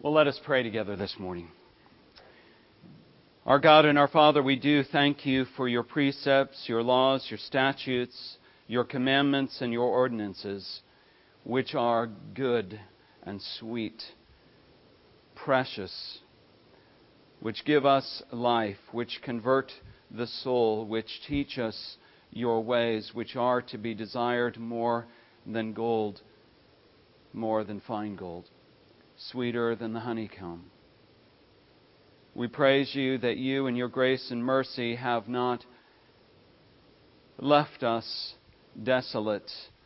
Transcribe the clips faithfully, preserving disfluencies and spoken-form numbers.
Well, let us pray together this morning. Our God and our Father, we do thank you for your precepts, your laws, your statutes, your commandments, and your ordinances, which are good and sweet, precious, which give us life, which convert the soul, which teach us your ways, which are to be desired more than gold, more than fine gold, sweeter than the honeycomb. We praise you that you in your grace and mercy have not left us desolate,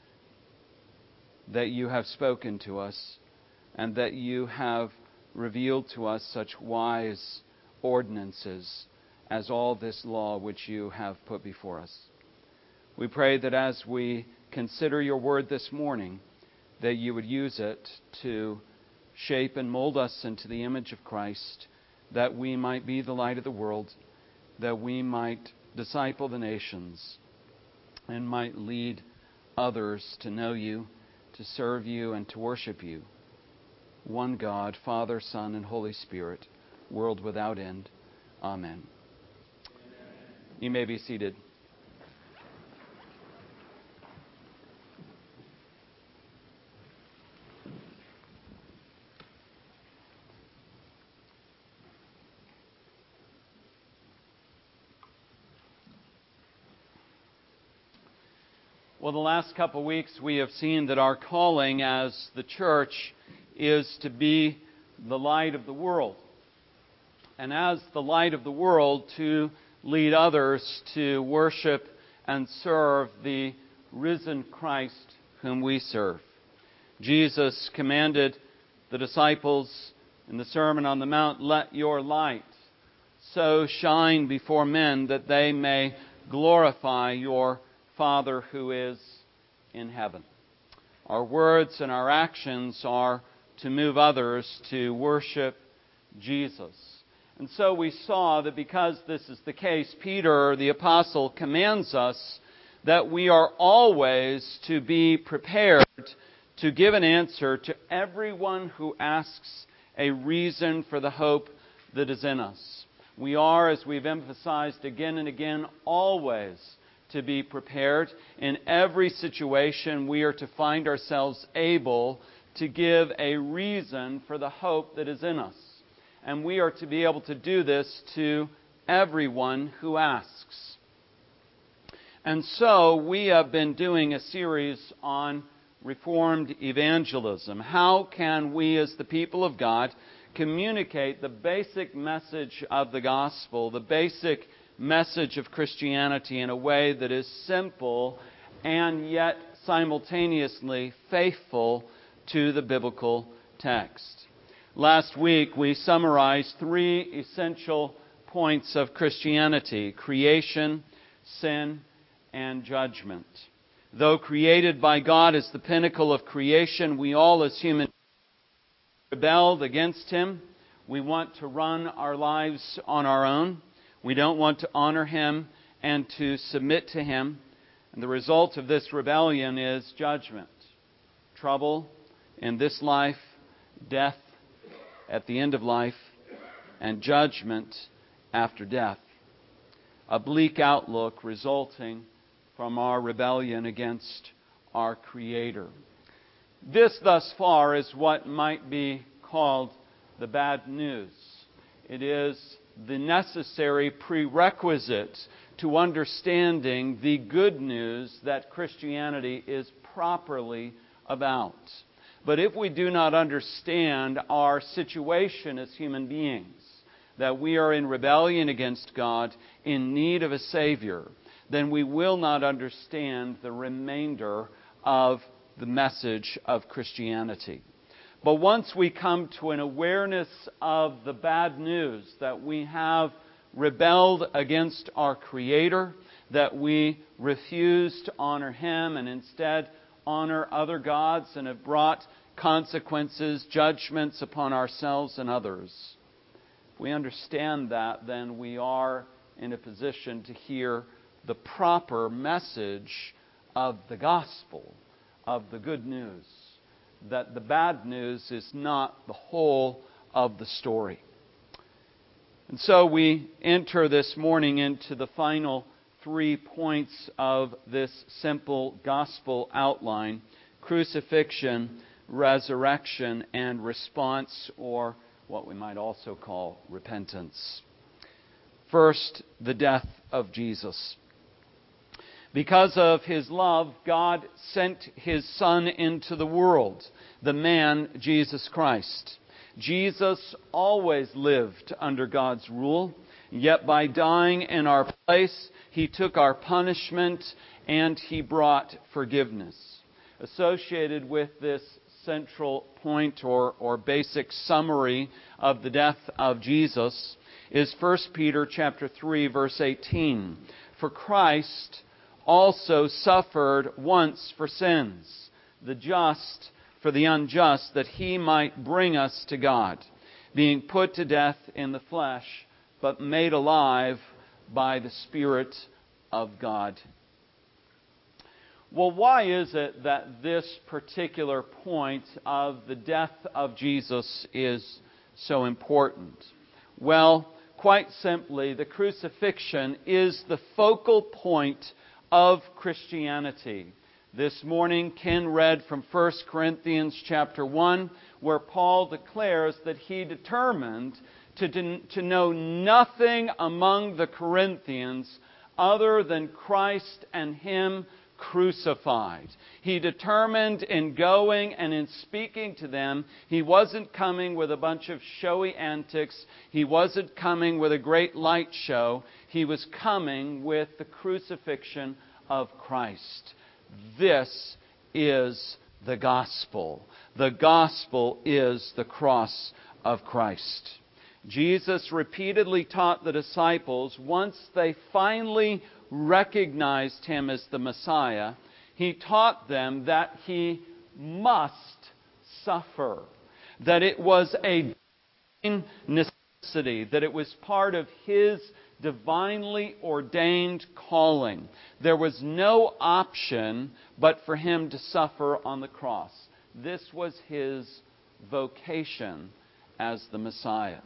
that you have spoken to us, and that you have revealed to us such wise ordinances as all this law which you have put before us. We pray that as we consider your word this morning, that you would use it to shape and mold us into the image of Christ, that we might be the light of the world, that we might disciple the nations, and might lead others to know you, to serve you, and to worship you. One God, Father, Son, and Holy Spirit, world without end. Amen. Amen. You may be seated. Well, the last couple of weeks we have seen that our calling as the church is to be the light of the world. And as the light of the world, to lead others to worship and serve the risen Christ whom we serve. Jesus commanded the disciples in the Sermon on the Mount, "Let your light so shine before men that they may glorify your Father who is in heaven." Our words and our actions are to move others to worship Jesus. And so we saw that because this is the case, Peter, the apostle, commands us that we are always to be prepared to give an answer to everyone who asks a reason for the hope that is in us. We are, as we've emphasized again and again, always to be prepared. In every situation, we are to find ourselves able to give a reason for the hope that is in us. And we are to be able to do this to everyone who asks. And so we have been doing a series on Reformed evangelism. How can we as the people of God communicate the basic message of the gospel, the basic message of Christianity in a way that is simple and yet simultaneously faithful to the biblical text? Last week we summarized three essential points of Christianity: creation, sin, and judgment. Though created by God as the pinnacle of creation, we all as humans rebelled against Him. We want to run our lives on our own. We don't want to honor Him and to submit to Him. And the result of this rebellion is judgment. Trouble in this life, death at the end of life, and judgment after death. A bleak outlook resulting from our rebellion against our Creator. This, thus far, is what might be called the bad news. It is the necessary prerequisite to understanding the good news that Christianity is properly about. But if we do not understand our situation as human beings, that we are in rebellion against God, in need of a Savior, then we will not understand the remainder of the message of Christianity. But once we come to an awareness of the bad news, that we have rebelled against our Creator, that we refuse to honor Him and instead honor other gods and have brought consequences, judgments upon ourselves and others. If we understand that, then we are in a position to hear the proper message of the gospel, of the good news. That the bad news is not the whole of the story. And so we enter this morning into the final three points of this simple gospel outline: crucifixion, resurrection, and response, or what we might also call repentance. First, the death of Jesus. Because of His love, God sent His Son into the world, the man Jesus Christ. Jesus always lived under God's rule, yet by dying in our place, He took our punishment and He brought forgiveness. Associated with this central point or, or basic summary of the death of Jesus is First Peter chapter three, verse eighteen. For Christ also suffered once for sins, the just for the unjust, that He might bring us to God, being put to death in the flesh, but made alive by the Spirit of God. Well, why is it that this particular point of the death of Jesus is so important? Well, quite simply, the crucifixion is the focal point of Christianity. This morning, Ken read from First Corinthians chapter one, where Paul declares that he determined to, to know nothing among the Corinthians other than Christ and Him crucified. He determined in going and in speaking to them, he wasn't coming with a bunch of showy antics. He wasn't coming with a great light show. He was coming with the crucifixion of Christ. This is the gospel. The gospel is the cross of Christ. Jesus repeatedly taught the disciples, once they finally recognized Him as the Messiah, He taught them that He must suffer, that it was a divine necessity, that it was part of His divinely ordained calling. There was no option but for Him to suffer on the cross. This was His vocation as the Messiah.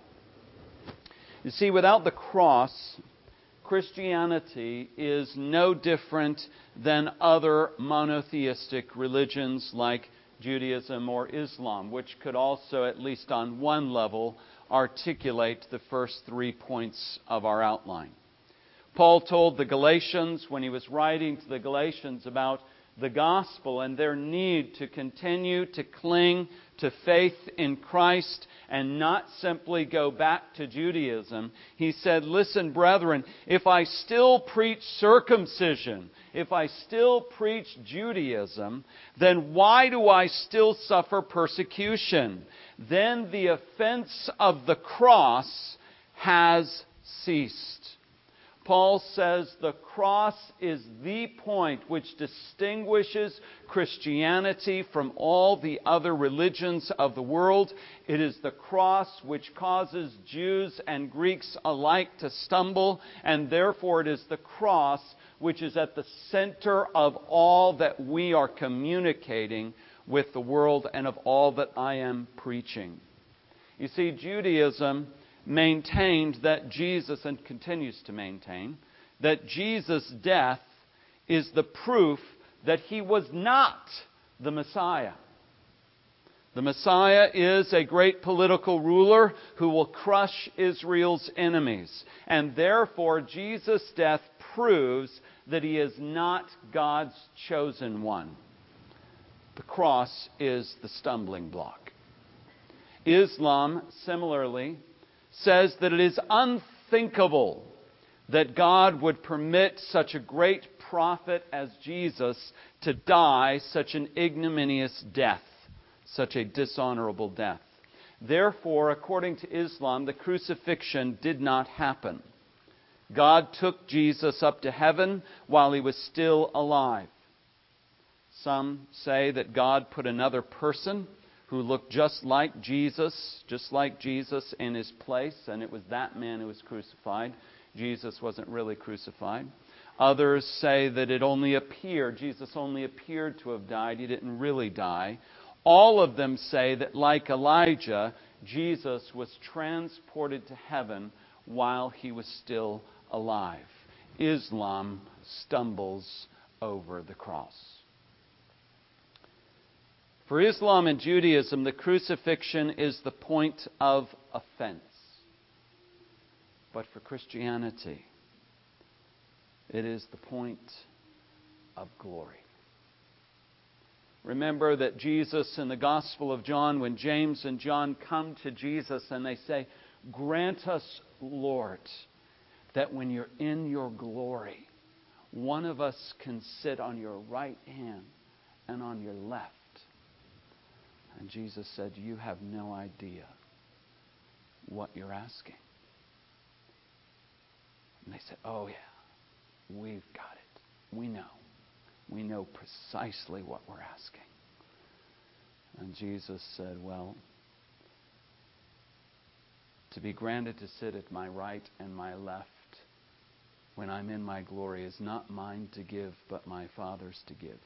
You see, without the cross, Christianity is no different than other monotheistic religions like Judaism or Islam, which could also, at least on one level, articulate the first three points of our outline. Paul told the Galatians, when he was writing to the Galatians about the gospel and their need to continue to cling to faith in Christ and not simply go back to Judaism, he said, listen, brethren, if I still preach circumcision, if I still preach Judaism, then why do I still suffer persecution? Then the offense of the cross has ceased. Paul says the cross is the point which distinguishes Christianity from all the other religions of the world. It is the cross which causes Jews and Greeks alike to stumble, and therefore it is the cross which is at the center of all that we are communicating with the world and of all that I am preaching. You see, Judaism maintained that Jesus, and continues to maintain, that Jesus' death is the proof that He was not the Messiah. The Messiah is a great political ruler who will crush Israel's enemies. And therefore, Jesus' death proves that He is not God's chosen one. The cross is the stumbling block. Islam, similarly, says that it is unthinkable that God would permit such a great prophet as Jesus to die such an ignominious death, such a dishonorable death. Therefore, according to Islam, the crucifixion did not happen. God took Jesus up to heaven while He was still alive. Some say that God put another person who looked just like Jesus, just like Jesus in His place, and it was that man who was crucified. Jesus wasn't really crucified. Others say that it only appeared, Jesus only appeared to have died. He didn't really die. All of them say that, like Elijah, Jesus was transported to heaven while he was still alive. Islam stumbles over the cross. For Islam and Judaism, the crucifixion is the point of offense. But for Christianity, it is the point of glory. Remember that Jesus in the Gospel of John, when James and John come to Jesus and they say, "Grant us, Lord, that when you're in your glory, one of us can sit on your right hand and on your left." And Jesus said, "You have no idea what you're asking." And they said, "Oh yeah, we've got it. We know. We know precisely what we're asking." And Jesus said, "Well, to be granted to sit at my right and my left when I'm in my glory is not mine to give, but my Father's to give."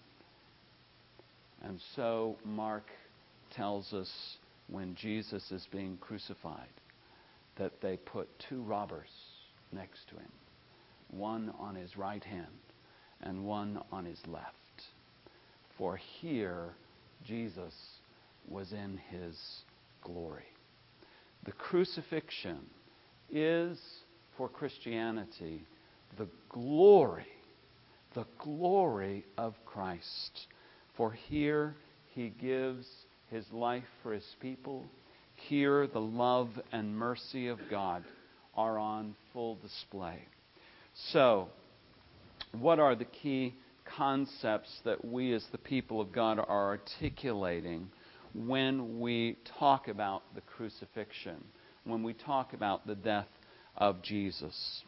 And so Mark tells us when Jesus is being crucified that they put two robbers next to him, one on his right hand and one on his left. For here Jesus was in his glory. The crucifixion is, for Christianity, the glory, the glory of Christ. For here he gives his life for his people. Here the love and mercy of God are on full display. So, what are the key concepts that we as the people of God are articulating when we talk about the crucifixion, when we talk about the death of Jesus?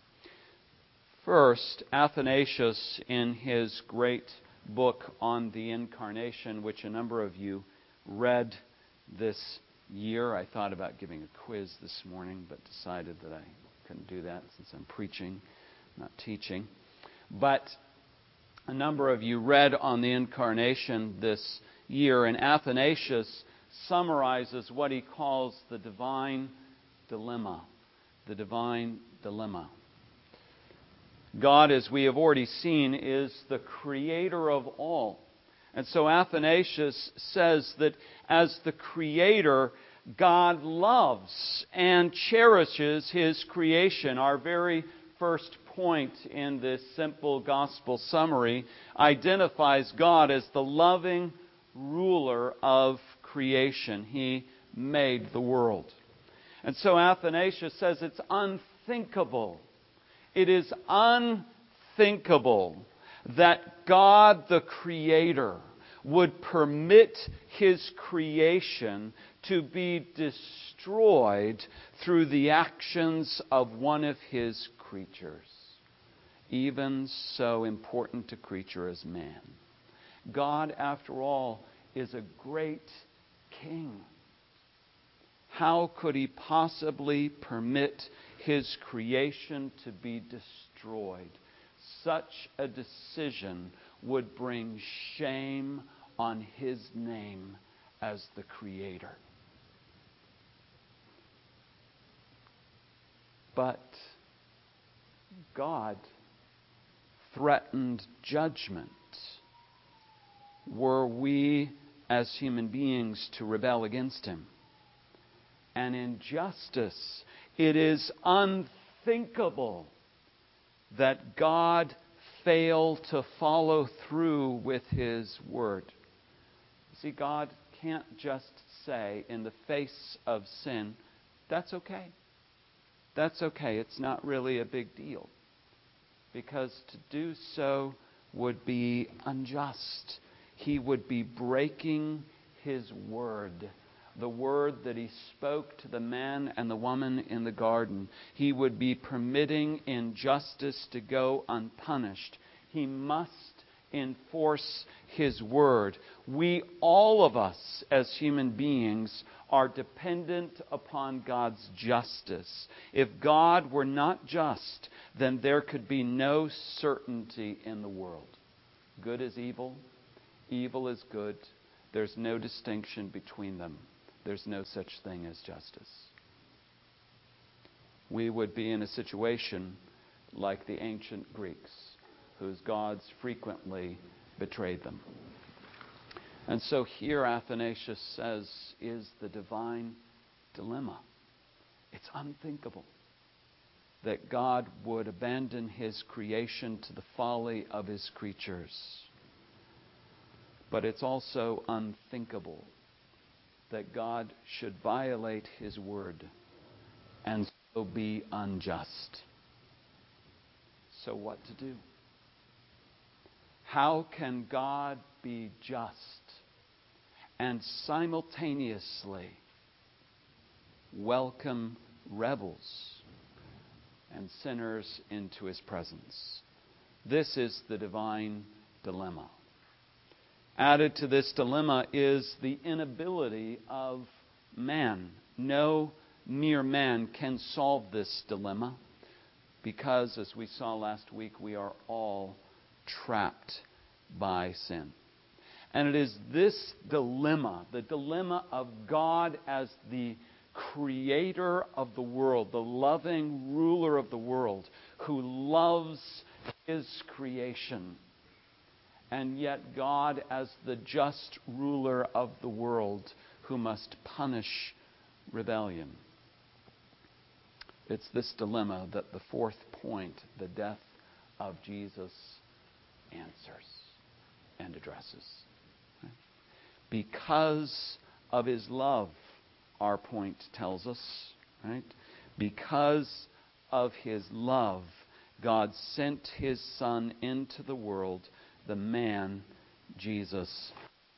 First, Athanasius, in his great book on the Incarnation, which a number of you read this year. I thought about giving a quiz this morning, but decided that I couldn't do that since I'm preaching, not teaching. But a number of you read on the Incarnation this year, and Athanasius summarizes what he calls the divine dilemma. The divine dilemma. God, as we have already seen, is the creator of all. And so Athanasius says that as the creator, God loves and cherishes his creation. Our very first point in this simple gospel summary identifies God as the loving ruler of creation. He made the world. And so Athanasius says it's unthinkable. It is unthinkable that God, the Creator, would permit His creation to be destroyed through the actions of one of His creatures, even so important a creature as man. God, after all, is a great king. How could He possibly permit His creation to be destroyed? Such a decision would bring shame on His name as the Creator. But God threatened judgment were we as human beings to rebel against Him. And in justice, it is unthinkable that God fail to follow through with His word. See, God can't just say in the face of sin, that's okay. That's okay. It's not really a big deal. Because to do so would be unjust. He would be breaking His word. The word that He spoke to the man and the woman in the garden. He would be permitting injustice to go unpunished. He must enforce His word. We, all of us as human beings, are dependent upon God's justice. If God were not just, then there could be no certainty in the world. Good is evil. Evil is good. there's no distinction between them. There's no such thing as justice. We would be in a situation like the ancient Greeks, whose gods frequently betrayed them. And so here Athanasius says is the divine dilemma. It's unthinkable that God would abandon His creation to the folly of His creatures. But it's also unthinkable that God should violate His word and so be unjust. So what to do? How can God be just and simultaneously welcome rebels and sinners into His presence? This is the divine dilemma. Added to this dilemma is the inability of man. No mere man can solve this dilemma because, as we saw last week, we are all trapped by sin. And it is this dilemma, the dilemma of God as the creator of the world, the loving ruler of the world, who loves His creation, and yet God as the just ruler of the world who must punish rebellion. It's this dilemma that the fourth point, the death of Jesus, answers and addresses. Because of His love, our point tells us, right? Because of His love, God sent His Son into the world, the man, Jesus.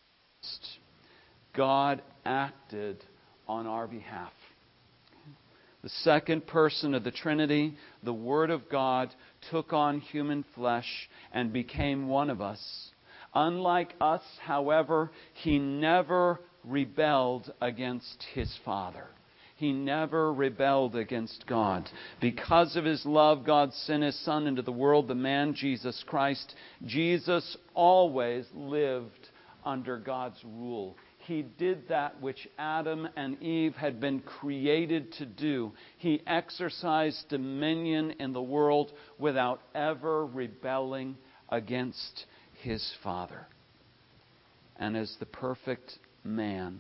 God acted on our behalf. The second person of the Trinity, the Word of God, took on human flesh and became one of us. Unlike us, however, He never rebelled against His Father. He never rebelled against God. Because of His love, God sent His Son into the world, the man Jesus Christ. Jesus always lived under God's rule. He did that which Adam and Eve had been created to do. He exercised dominion in the world without ever rebelling against His Father. And as the perfect man,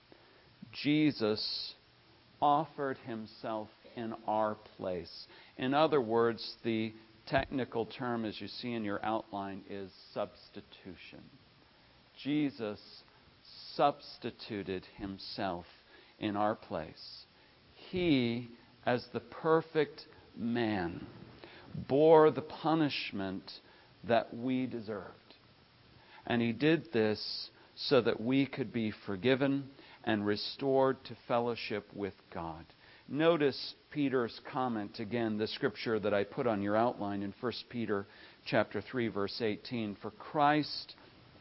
Jesus offered Himself in our place. In other words, the technical term, as you see in your outline, is substitution. Jesus substituted Himself in our place. He, as the perfect man, bore the punishment that we deserved. And He did this so that we could be forgiven and restored to fellowship with God. Notice Peter's comment again, the scripture that I put on your outline in First Peter chapter three, verse eighteen. For Christ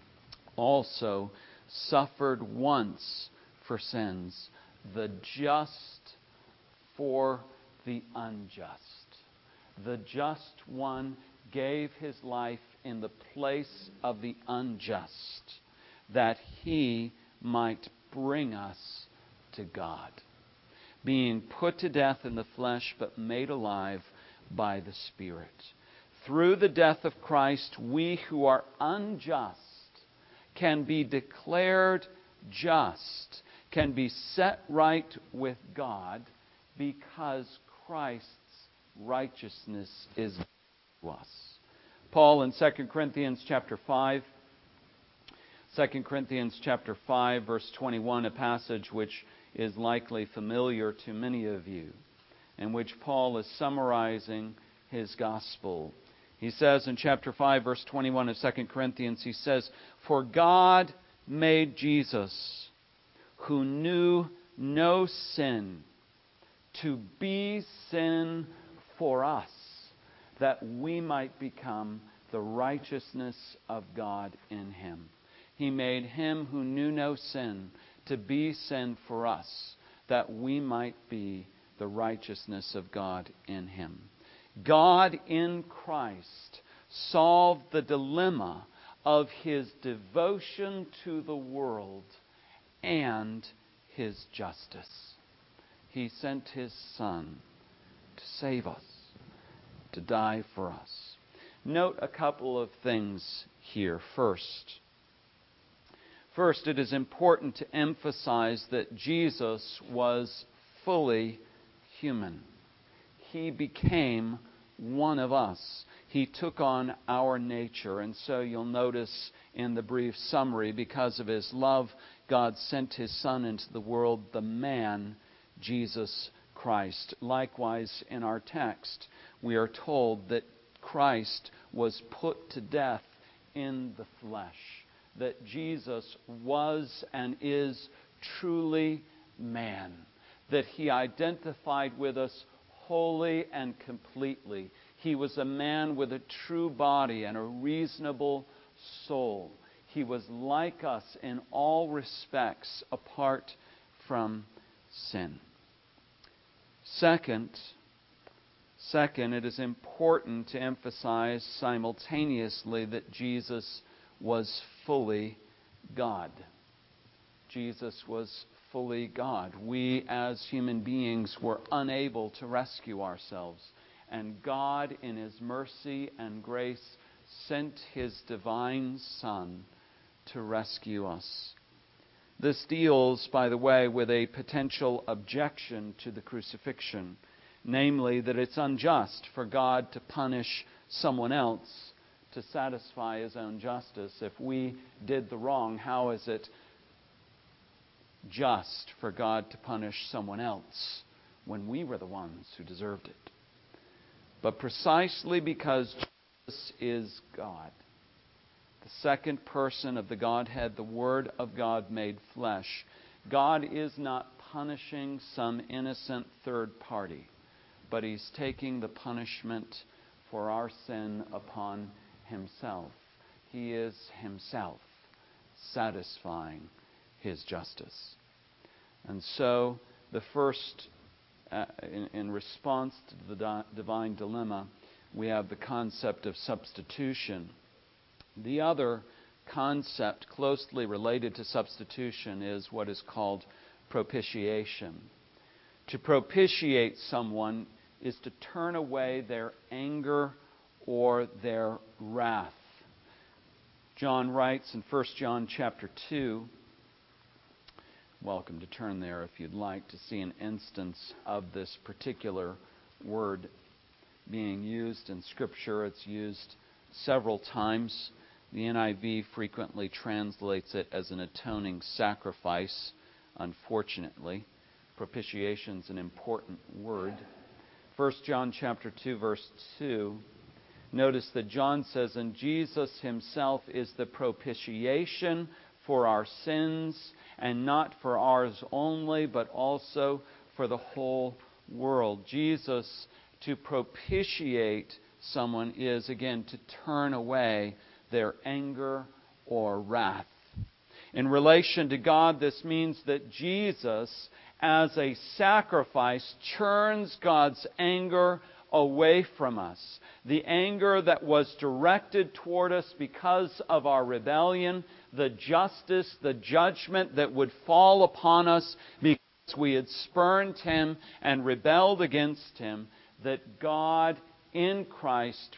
also suffered once for sins, the just for the unjust. The just one gave His life in the place of the unjust, that He might bring us to God, being put to death in the flesh, but made alive by the Spirit. Through the death of Christ, we who are unjust can be declared just, can be set right with God, because Christ's righteousness is to us. Paul in Second Corinthians chapter five, Second Corinthians chapter five, verse twenty-one, a passage which is likely familiar to many of you, in which Paul is summarizing his gospel. He says in chapter five, verse twenty-one of Second Corinthians, he says, "For God made Jesus, who knew no sin, to be sin for us, that we might become the righteousness of God in Him." He made Him who knew no sin to be sin for us, that we might be the righteousness of God in Him. God in Christ solved the dilemma of His devotion to the world and His justice. He sent His Son to save us, to die for us. Note a couple of things here. First, First, it is important to emphasize that Jesus was fully human. He became one of us. He took on our nature. And so you'll notice in the brief summary, because of His love, God sent His Son into the world, the man, Jesus Christ. Likewise, in our text, we are told that Christ was put to death in the flesh. That Jesus was and is truly man. That He identified with us wholly and completely. He was a man with a true body and a reasonable soul. He was like us in all respects apart from sin. Second, second, it is important to emphasize simultaneously that Jesus was fully God. Jesus was fully God. We as human beings were unable to rescue ourselves. And God, in His mercy and grace, sent His divine Son to rescue us. This deals, by the way, with a potential objection to the crucifixion. Namely, that it's unjust for God to punish someone else to satisfy His own justice. If we did the wrong, how is it just for God to punish someone else when we were the ones who deserved it? But precisely because Jesus is God, the second person of the Godhead, the Word of God made flesh, God is not punishing some innocent third party, but He's taking the punishment for our sin upon Himself. He is Himself satisfying His justice. And so, the first, uh, in, in response to the di- divine dilemma, we have the concept of substitution. The other concept closely related to substitution is what is called propitiation. To propitiate someone is to turn away their anger or their wrath. John writes in First John chapter two, welcome to turn there if you'd like to see an instance of this particular word being used in Scripture. It's used several times. The N I V frequently translates it as an atoning sacrifice, unfortunately. Propitiation is an important word. First John chapter two, verse two. Notice that John says, and Jesus Himself is the propitiation for our sins, and not for ours only, but also for the whole world. Jesus, to propitiate someone is, again, to turn away their anger or wrath. In relation to God, this means that Jesus, as a sacrifice, turns God's anger away from us. The anger that was directed toward us because of our rebellion, the justice, the judgment that would fall upon us because we had spurned Him and rebelled against Him, that God in Christ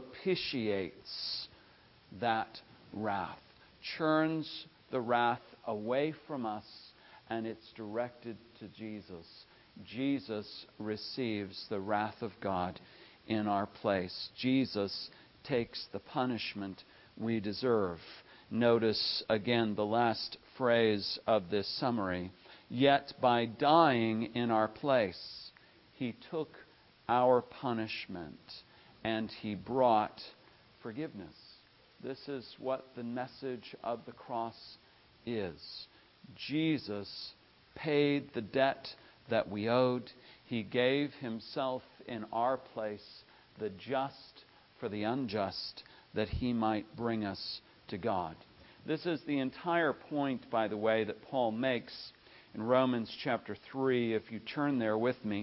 propitiates that wrath, churns the wrath away from us, and it's directed to Jesus. Jesus receives the wrath of God in our place. Jesus takes the punishment we deserve. Notice again the last phrase of this summary. Yet by dying in our place, He took our punishment and He brought forgiveness. This is what the message of the cross is. Jesus paid the debt that we owed. He gave Himself in our place, the just for the unjust, that He might bring us to God. This is the entire point, by the way, that Paul makes in Romans chapter three, if you turn there with me.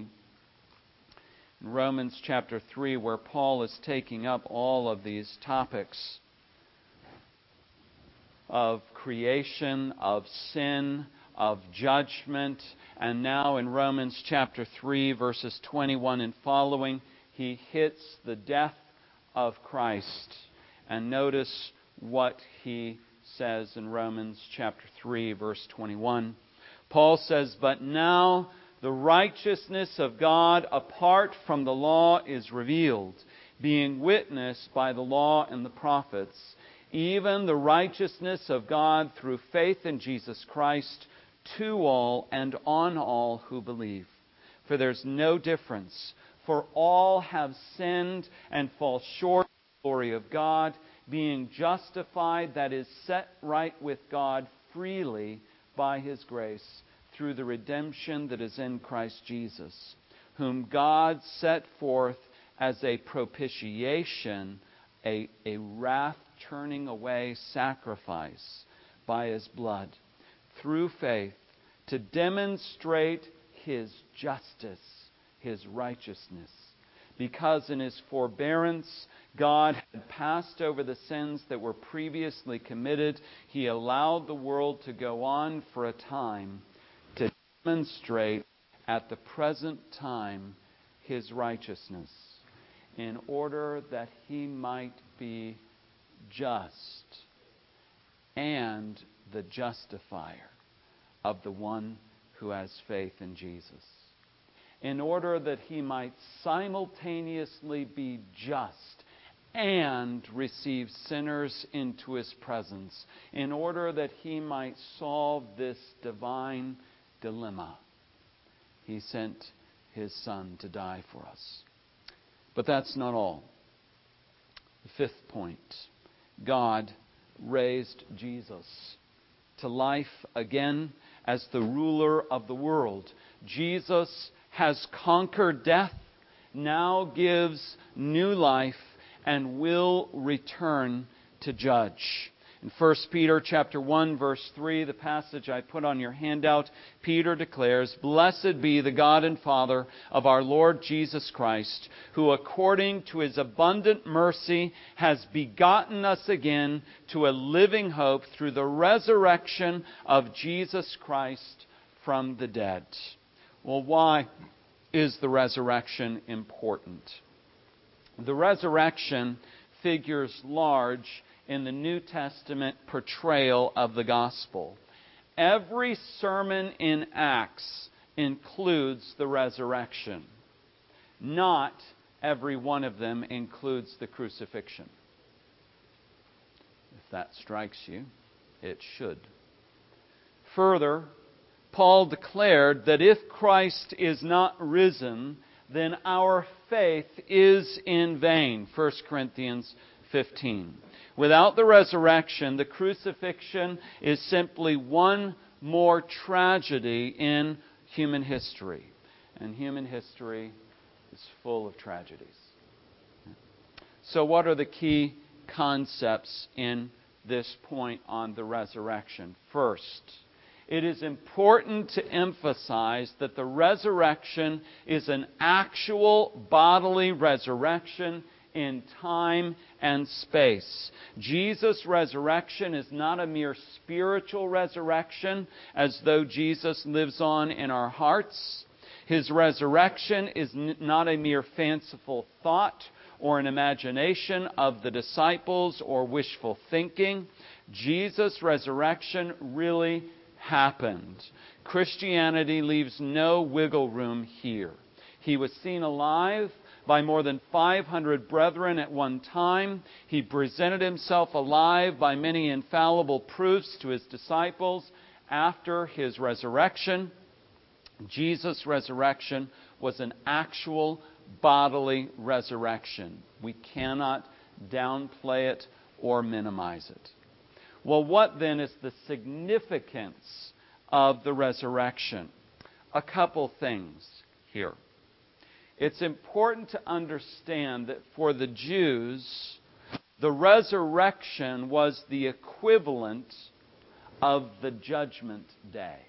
In Romans chapter three, where Paul is taking up all of these topics. of creation, of sin, of judgment. And now in Romans chapter three, verses twenty-one and following, he hits the death of Christ. And notice what he says in Romans chapter three, verse twenty-one. Paul says, "But now the righteousness of God apart from the law is revealed, being witnessed by the law and the prophets, even the righteousness of God through faith in Jesus Christ, to all and on all who believe. For there's no difference, for all have sinned and fall short of the glory of God, being justified, that is, set right with God freely by His grace, through the redemption that is in Christ Jesus, whom God set forth as a propitiation, a, a wrath-turning away sacrifice by His blood, through faith, to demonstrate His justice, His righteousness. Because in His forbearance, God had passed over the sins that were previously committed, He allowed the world to go on for a time to demonstrate at the present time His righteousness, in order that He might be just and the justifier of the one who has faith in Jesus. In order that He might simultaneously be just and receive sinners into His presence. In order that He might solve this divine dilemma, He sent His Son to die for us. But that's not all. The fifth point. God raised Jesus to life again as the ruler of the world. Jesus has conquered death, now gives new life, and will return to judge. In First Peter chapter one, verse three, the passage I put on your handout, Peter declares, "Blessed be the God and Father of our Lord Jesus Christ, who according to His abundant mercy has begotten us again to a living hope through the resurrection of Jesus Christ from the dead." Well, why is the resurrection important? The resurrection figures large in the New Testament portrayal of the gospel. Every sermon in Acts includes the resurrection. Not every one of them includes the crucifixion. If that strikes you, it should. Further, Paul declared that if Christ is not risen, then our faith is in vain. First Corinthians fifteen. Without the resurrection, the crucifixion is simply one more tragedy in human history. And human history is full of tragedies. So what are the key concepts in this point on the resurrection? First, it is important to emphasize that the resurrection is an actual bodily resurrection in time and space. Jesus' resurrection is not a mere spiritual resurrection, as though Jesus lives on in our hearts. His resurrection is n- not a mere fanciful thought or an imagination of the disciples or wishful thinking. Jesus' resurrection really happened. Christianity leaves no wiggle room here. He was seen alive by more than five hundred brethren at one time. He presented Himself alive by many infallible proofs to His disciples after His resurrection. Jesus' resurrection was an actual bodily resurrection. We cannot downplay it or minimize it. Well, what then is the significance of the resurrection? A couple things here. It's important to understand that for the Jews, the resurrection was the equivalent of the judgment day.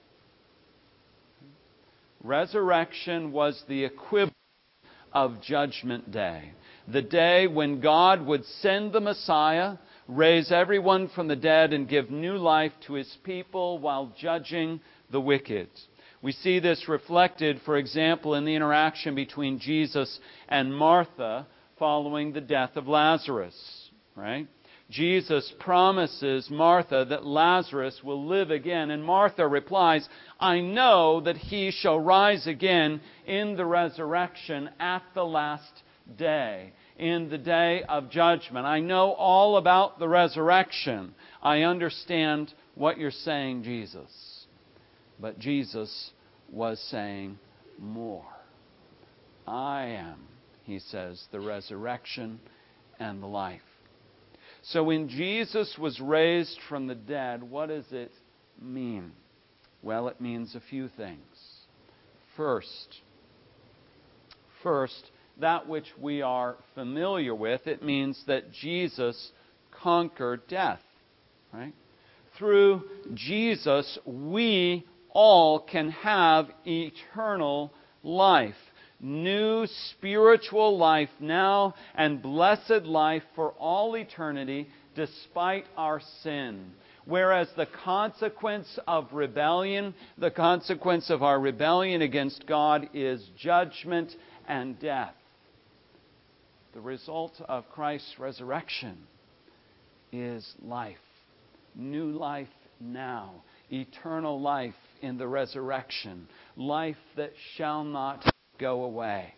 Resurrection was the equivalent of judgment day. The day when God would send the Messiah, raise everyone from the dead and give new life to His people while judging the wicked. We see this reflected, for example, in the interaction between Jesus and Martha following the death of Lazarus, right? Jesus promises Martha that Lazarus will live again, and Martha replies, I know that he shall rise again in the resurrection at the last day, in the day of judgment. I know all about the resurrection. I understand what you're saying, Jesus. But Jesus was saying more. I am, He says, the resurrection and the life. So when Jesus was raised from the dead, what does it mean? Well, it means a few things. First, first, that which we are familiar with, it means that Jesus conquered death. Right? Through Jesus, we all can have eternal life. New spiritual life now and blessed life for all eternity despite our sin. Whereas the consequence of rebellion, the consequence of our rebellion against God is judgment and death. The result of Christ's resurrection is life. New life now. Eternal life in the resurrection. Life that shall not go away.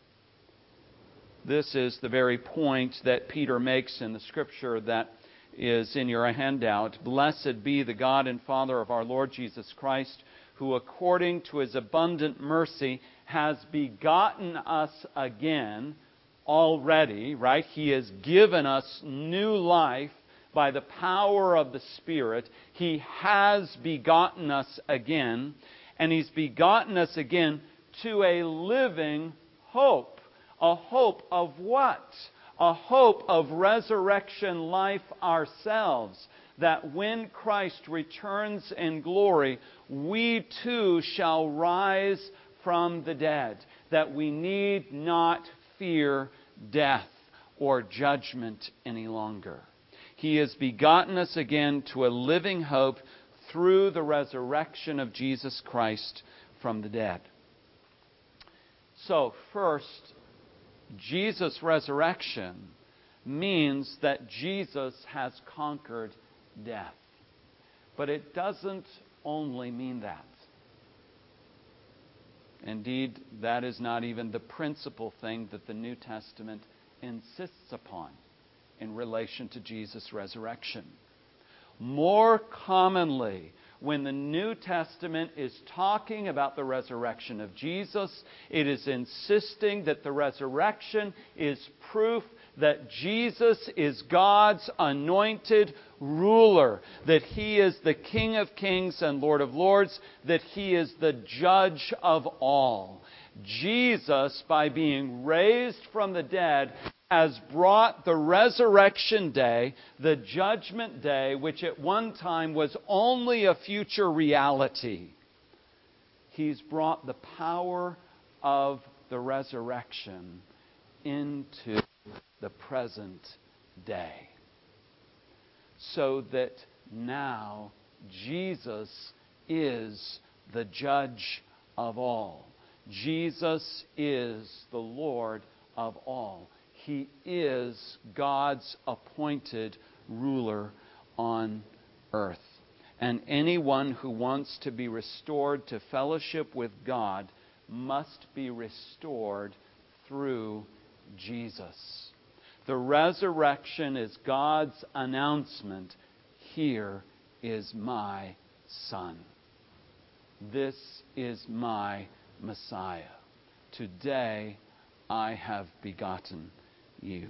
This is the very point that Peter makes in the scripture that is in your handout. Blessed be the God and Father of our Lord Jesus Christ, who according to His abundant mercy has begotten us again already, right? He has given us new life by the power of the Spirit. He has begotten us again, and He's begotten us again to a living hope. A hope of what? A hope of resurrection life ourselves. That when Christ returns in glory, we too shall rise from the dead. That we need not fear death or judgment any longer. He has begotten us again to a living hope through the resurrection of Jesus Christ from the dead. So, first, Jesus' resurrection means that Jesus has conquered death. But it doesn't only mean that. Indeed, that is not even the principal thing that the New Testament insists upon in relation to Jesus' resurrection. More commonly, when the New Testament is talking about the resurrection of Jesus, it is insisting that the resurrection is proof that Jesus is God's anointed ruler, that He is the King of kings and Lord of lords, that He is the judge of all. Jesus, by being raised from the dead, has brought the resurrection day, the judgment day, which at one time was only a future reality. He's brought the power of the resurrection into the present day. So that now Jesus is the judge of all. Jesus is the Lord of all. He is God's appointed ruler on earth. And anyone who wants to be restored to fellowship with God must be restored through Jesus. The resurrection is God's announcement. Here is my Son. This is my Messiah. Today I have begotten you.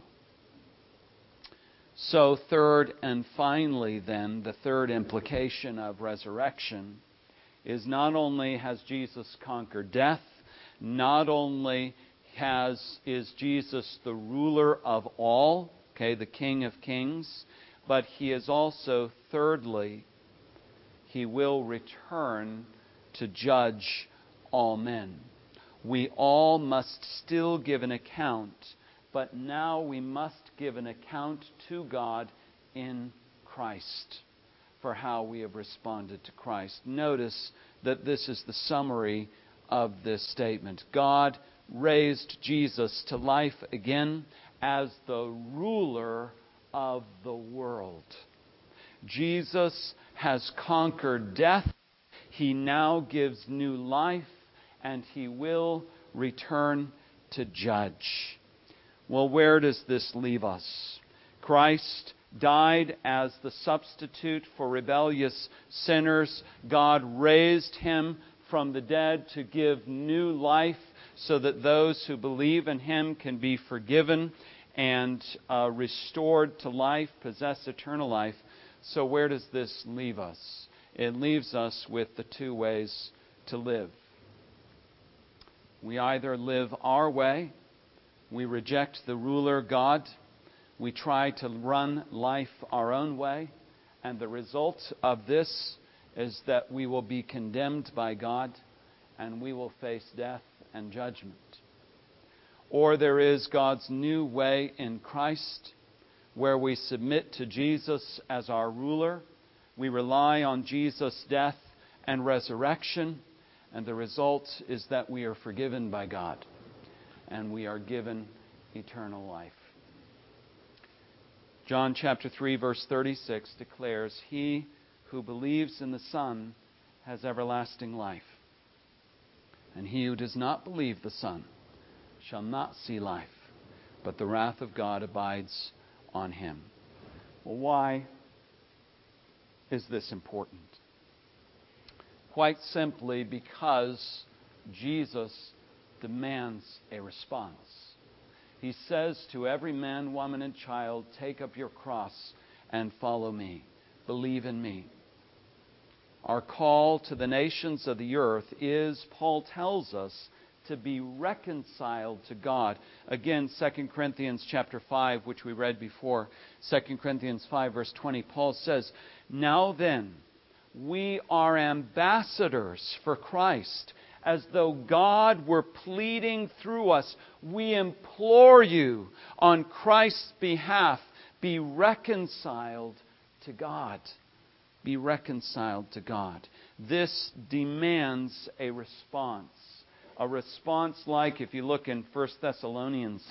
So third and finally then, the third implication of resurrection is not only has Jesus conquered death, not only has is Jesus the ruler of all, okay, the King of kings, but He is also, thirdly, He will return to judge all men. We all must still give an account, but now we must give an account to God in Christ for how we have responded to Christ. Notice that this is the summary of this statement. God raised Jesus to life again as the ruler of the world. Jesus has conquered death. He now gives new life, and He will return to judge. Well, where does this leave us? Christ died as the substitute for rebellious sinners. God raised Him from the dead to give new life so that those who believe in Him can be forgiven and uh, restored to life, possess eternal life. So where does this leave us? It leaves us with the two ways to live. We either live our way, we reject the ruler God, we try to run life our own way, and the result of this is that we will be condemned by God and we will face death and judgment. Or there is God's new way in Christ, where we submit to Jesus as our ruler, we rely on Jesus' death and resurrection, and the result is that we are forgiven by God and we are given eternal life. John chapter three verse thirty-six declares, "He who believes in the Son has everlasting life, and he who does not believe the Son shall not see life, but the wrath of God abides on him." Well, why is this important? Quite simply because Jesus demands a response. He says to every man, woman, and child, "Take up your cross and follow me. Believe in me." Our call to the nations of the earth is, Paul tells us, to be reconciled to God. Again, Second Corinthians chapter five, which we read before, Second Corinthians five verse twenty, Paul says, "Now then, we are ambassadors for Christ, as though God were pleading through us. We implore you on Christ's behalf, be reconciled to God." Be reconciled to God. This demands a response. A response like, if you look in First Thessalonians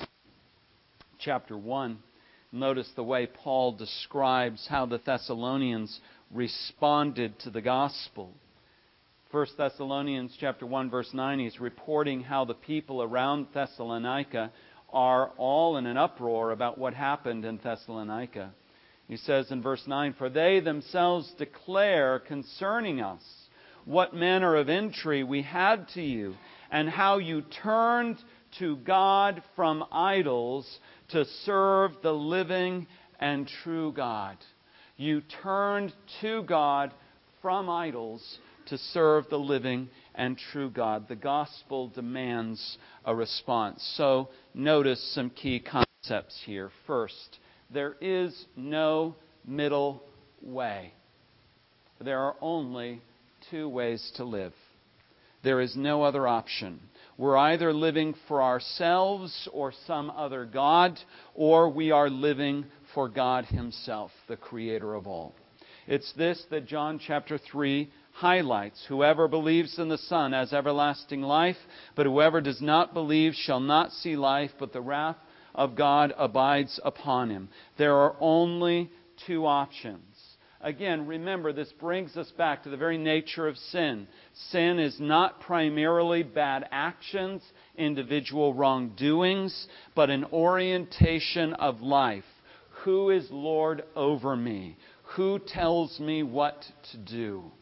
chapter one, notice the way Paul describes how the Thessalonians responded to the gospel. First Thessalonians chapter one verse nine, he's reporting how the people around Thessalonica are all in an uproar about what happened in Thessalonica. He says in verse nine, "For they themselves declare concerning us what manner of entry we had to you, and how you turned to God from idols to serve the living and true God." You turned to God from idols to serve the living and true God. The gospel demands a response. So notice some key concepts here. First, there is no middle way. There are only two ways to live. There is no other option. We're either living for ourselves or some other God, or we are living for God Himself, the Creator of all. It's this that John chapter three highlights. "Whoever believes in the Son has everlasting life, but whoever does not believe shall not see life, but the wrath of God abides upon him." There are only two options. Again, remember, this brings us back to the very nature of sin. Sin is not primarily bad actions, individual wrongdoings, but an orientation of life. Who is Lord over me? Who tells me what to do?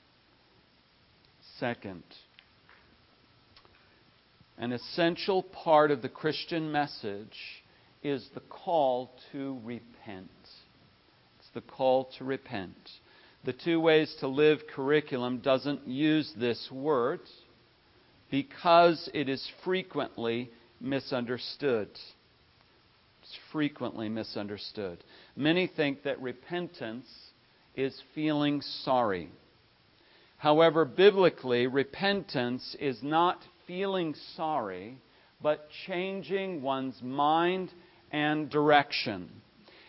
Second, an essential part of the Christian message is the call to repent. The call to repent. The Two Ways to Live curriculum doesn't use this word because it is frequently misunderstood. It's frequently misunderstood. Many think that repentance is feeling sorry. However, biblically, repentance is not feeling sorry, but changing one's mind and direction.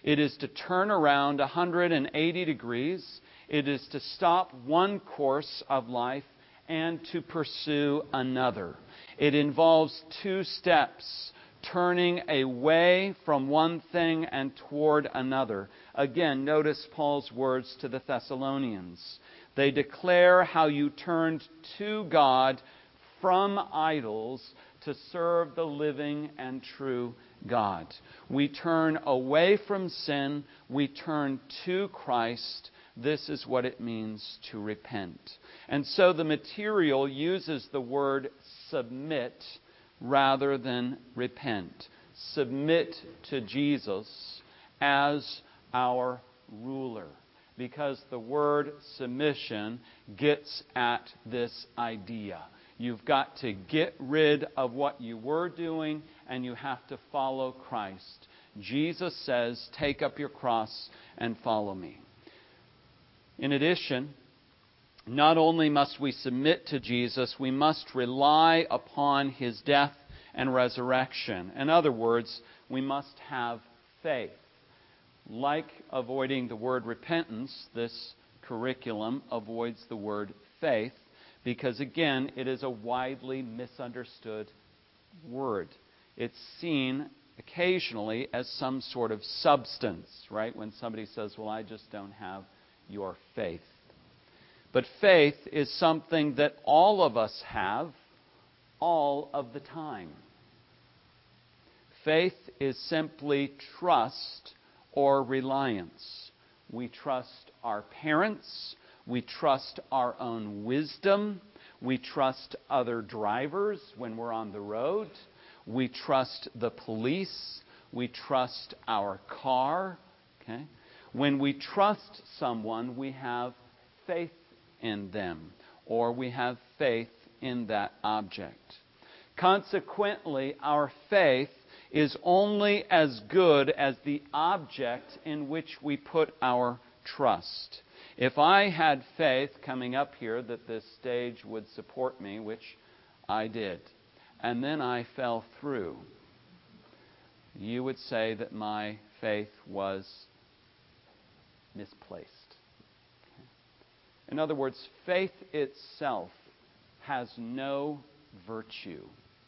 It is to turn around one hundred eighty degrees. It is to stop one course of life and to pursue another. It involves two steps, turning away from one thing and toward another. Again, notice Paul's words to the Thessalonians. They declare how you turned to God from idols to serve the living and true God. We turn away from sin. We turn to Christ. This is what it means to repent. And so the material uses the word submit rather than repent. Submit to Jesus as our ruler. Because the word submission gets at this idea. You've got to get rid of what you were doing and you have to follow Christ. Jesus says, take up your cross and follow me. In addition, not only must we submit to Jesus, we must rely upon His death and resurrection. In other words, we must have faith. Like avoiding the word repentance, this curriculum avoids the word faith because, again, it is a widely misunderstood word. It's seen occasionally as some sort of substance, right? When somebody says, well, I just don't have your faith. But faith is something that all of us have all of the time. Faith is simply trust or reliance. We trust our parents. We trust our own wisdom. We trust other drivers when we're on the road. We trust the police. We trust our car. Okay? When we trust someone, we have faith in them, or we have faith in that object. Consequently, our faith is only as good as the object in which we put our trust. If I had faith coming up here that this stage would support me, which I did, and then I fell through, you would say that my faith was misplaced. In other words, faith itself has no virtue.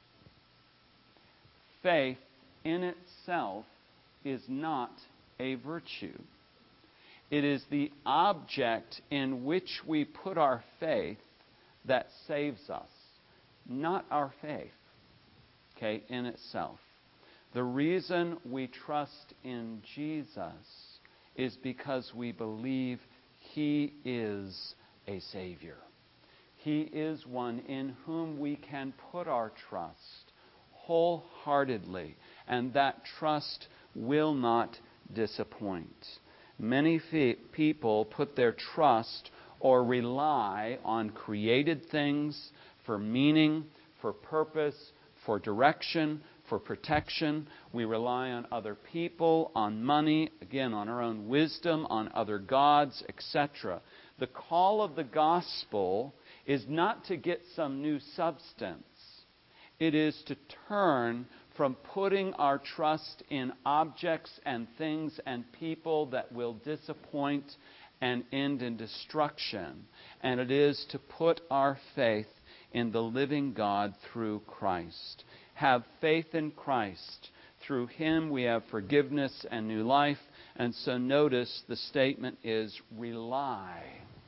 Faith in itself is not a virtue. It is the object in which we put our faith that saves us, not our faith, okay, in itself. The reason we trust in Jesus is because we believe He is a Savior. He is one in whom we can put our trust wholeheartedly, and that trust will not disappoint. Many fe- people put their trust or rely on created things for meaning, for purpose, for direction, for protection. We rely on other people, on money, again, on our own wisdom, on other gods, et cetera. The call of the gospel is not to get some new substance. It is to turn from putting our trust in objects and things and people that will disappoint and end in destruction. And it is to put our faith in the living God through Christ. Have faith in Christ. Through Him we have forgiveness and new life. And so notice the statement is rely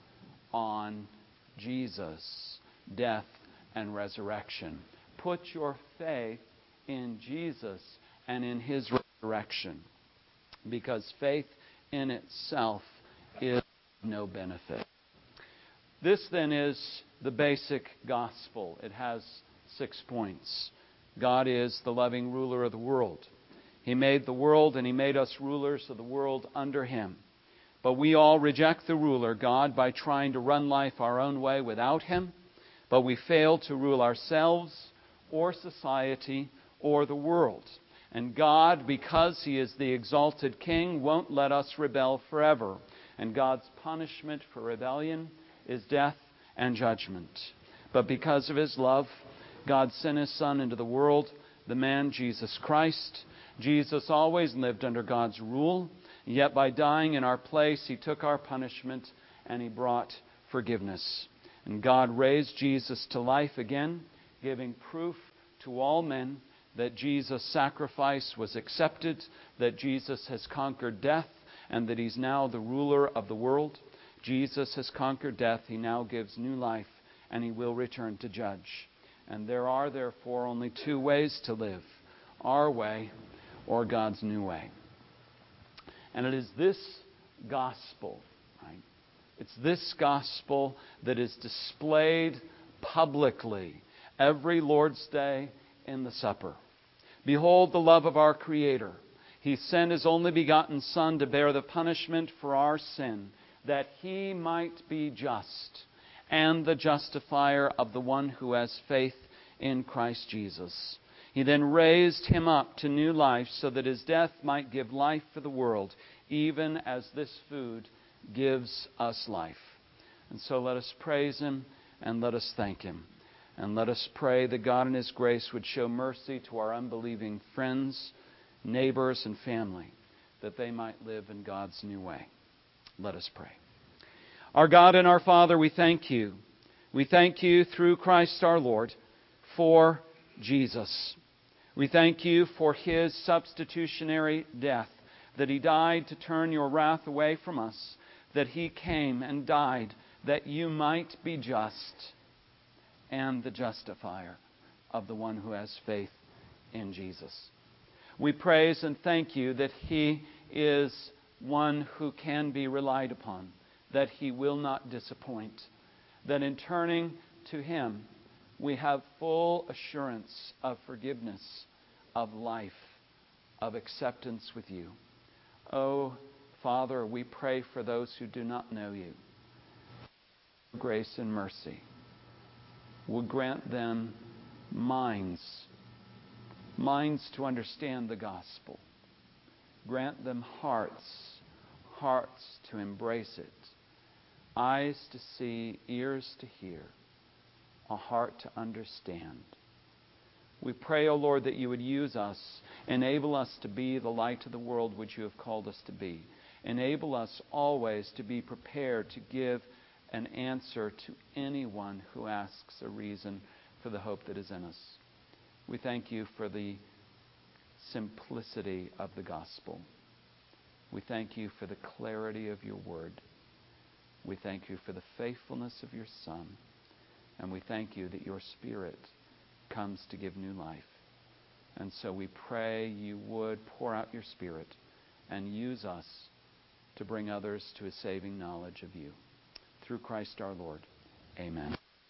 on Jesus' death and resurrection. Put your faith in Jesus and in His resurrection, because faith in itself is no benefit. This then is the basic gospel. It has six points. God is the loving ruler of the world. He made the world and He made us rulers of the world under Him. But we all reject the ruler, God, by trying to run life our own way without Him. But we fail to rule ourselves or society or the world. And God, because He is the exalted King, won't let us rebel forever. And God's punishment for rebellion is death and judgment. But because of His love, God sent His Son into the world, the man Jesus Christ. Jesus always lived under God's rule. Yet by dying in our place, He took our punishment and He brought forgiveness. And God raised Jesus to life again, giving proof to all men that Jesus' sacrifice was accepted, that Jesus has conquered death, and that He's now the ruler of the world. Jesus has conquered death. He now gives new life, and He will return to judge. And there are, therefore, only two ways to live: our way or God's new way. And it is this gospel, right? It's this gospel that is displayed publicly every Lord's Day in the supper. Behold the love of our Creator. He sent His only begotten Son to bear the punishment for our sin, that He might be just and the justifier of the one who has faith in Christ Jesus. He then raised Him up to new life so that His death might give life for the world, even as this food gives us life. And so let us praise Him and let us thank Him. And let us pray that God in His grace would show mercy to our unbelieving friends, neighbors, and family, that they might live in God's new way. Let us pray. Our God and our Father, we thank You. We thank You through Christ our Lord for Jesus. We thank You for His substitutionary death, that He died to turn Your wrath away from us, that He came and died that You might be just and the justifier of the one who has faith in Jesus. We praise and thank You that He is one who can be relied upon, that He will not disappoint, that in turning to Him we have full assurance of forgiveness, of life, of acceptance with You. Oh, Father, we pray for those who do not know You. Grace and mercy would grant them minds, minds to understand the gospel. Grant them hearts, hearts to embrace it, eyes to see, ears to hear, a heart to understand. We pray, O Lord, that You would use us, enable us to be the light of the world which You have called us to be. Enable us always to be prepared to give an answer to anyone who asks a reason for the hope that is in us. We thank You for the simplicity of the gospel. We thank You for the clarity of Your word. We thank You for the faithfulness of Your Son. And we thank You that Your Spirit comes to give new life. And so we pray You would pour out Your Spirit and use us to bring others to a saving knowledge of You. Through Christ our Lord. Amen.